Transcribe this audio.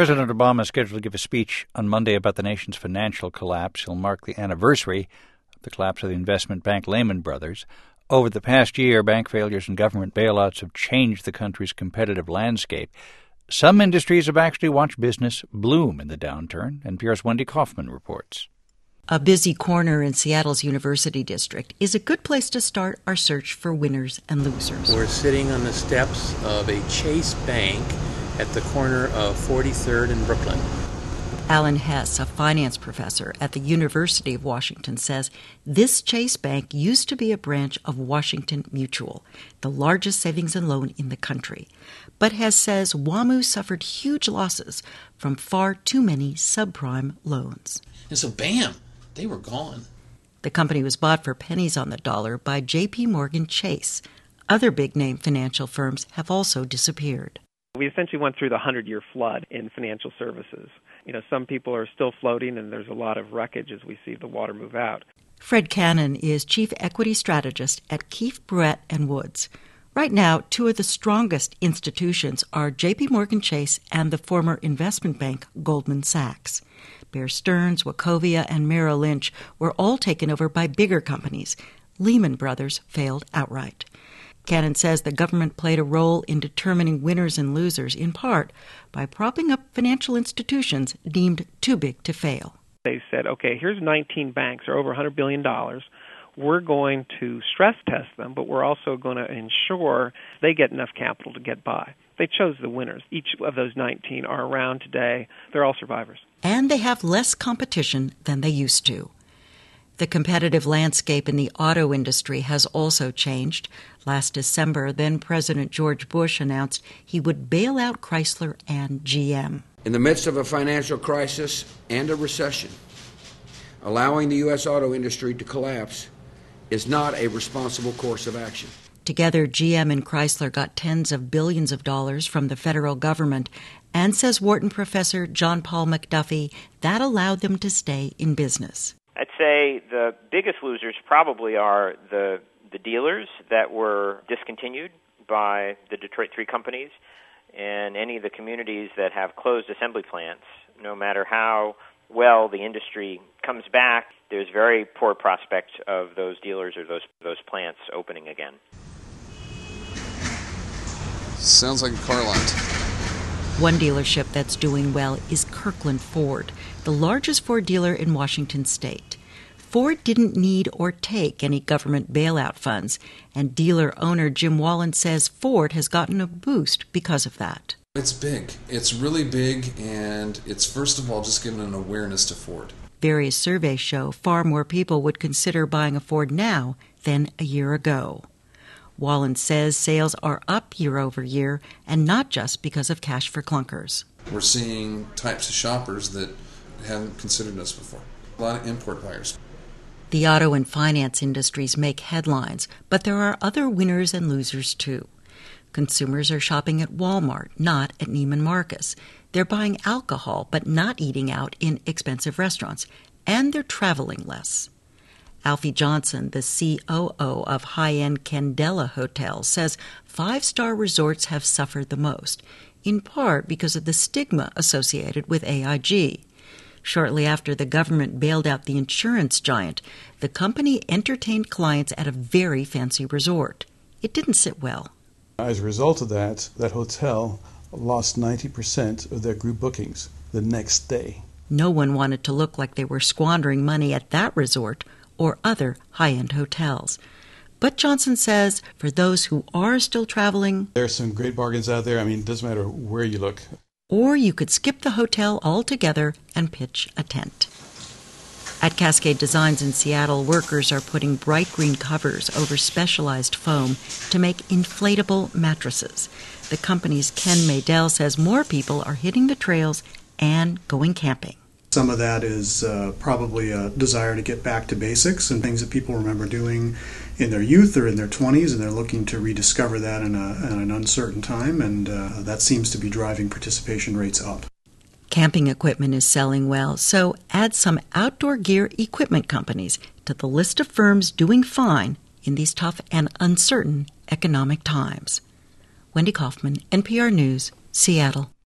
President Obama is scheduled to give a speech on Monday about the nation's financial collapse. He'll mark the anniversary of the collapse of the investment bank Lehman Brothers. Over the past year, bank failures and government bailouts have changed the country's competitive landscape. Some industries have actually watched business bloom in the downturn. NPR's Wendy Kaufman reports. A busy corner in Seattle's University District is a good place to start our search for winners and losers. We're sitting on the steps of a Chase Bank at the corner of 43rd and Brooklyn. Alan Hess, a finance professor at the University of Washington, says this Chase Bank used to be a branch of Washington Mutual, the largest savings and loan in the country. But Hess says WAMU suffered huge losses from far too many subprime loans. And so, bam, they were gone. The company was bought for pennies on the dollar by J.P. Morgan Chase. Other big-name financial firms have also disappeared. We essentially went through the 100-year flood in financial services. Some people are still floating, and there's a lot of wreckage as we see the water move out. Fred Cannon is chief equity strategist at Keefe, Bruyette & Woods. Right now, two of the strongest institutions are J.P. Morgan Chase and the former investment bank Goldman Sachs. Bear Stearns, Wachovia, and Merrill Lynch were all taken over by bigger companies. Lehman Brothers failed outright. Cannon says the government played a role in determining winners and losers, in part by propping up financial institutions deemed too big to fail. They said, okay, here's 19 banks, or over $100 billion. We're going to stress test them, but we're also going to ensure they get enough capital to get by. They chose the winners. Each of those 19 are around today. They're all survivors. And they have less competition than they used to. The competitive landscape in the auto industry has also changed. Last December, then-President George Bush announced he would bail out Chrysler and GM. In the midst of a financial crisis and a recession, allowing the U.S. auto industry to collapse is not a responsible course of action. Together, GM and Chrysler got tens of billions of dollars from the federal government, and, says Wharton professor John Paul McDuffie, that allowed them to stay in business. I'd say the biggest losers probably are the dealers that were discontinued by the Detroit Three companies and any of the communities that have closed assembly plants. No matter how well the industry comes back, there's very poor prospects of those dealers or those plants opening again. Sounds like a car lot. One dealership that's doing well is Kirkland Ford, the largest Ford dealer in Washington state. Ford didn't need or take any government bailout funds, and dealer owner Jim Wallen says Ford has gotten a boost because of that. It's big. It's really big, and it's, first of all, just given an awareness to Ford. Various surveys show far more people would consider buying a Ford now than a year ago. Wallen says sales are up year over year, and not just because of cash for clunkers. We're seeing types of shoppers that haven't considered us before. A lot of import buyers. The auto and finance industries make headlines, but there are other winners and losers too. Consumers are shopping at Walmart, not at Neiman Marcus. They're buying alcohol, but not eating out in expensive restaurants. And they're traveling less. Alfie Johnson, the COO of high-end Candela Hotels, says five-star resorts have suffered the most, in part because of the stigma associated with AIG. Shortly after the government bailed out the insurance giant, the company entertained clients at a very fancy resort. It didn't sit well. As a result of that hotel lost 90% of their group bookings the next day. No one wanted to look like they were squandering money at that resort or other high-end hotels. But Johnson says for those who are still traveling, there are some great bargains out there. It doesn't matter where you look. Or you could skip the hotel altogether and pitch a tent. At Cascade Designs in Seattle, workers are putting bright green covers over specialized foam to make inflatable mattresses. The company's Ken Maydell says more people are hitting the trails and going camping. Some of that is probably a desire to get back to basics and things that people remember doing in their youth or in their 20s, and they're looking to rediscover that in an uncertain time, and that seems to be driving participation rates up. Camping equipment is selling well, so add some outdoor gear equipment companies to the list of firms doing fine in these tough and uncertain economic times. Wendy Kaufman, NPR News, Seattle.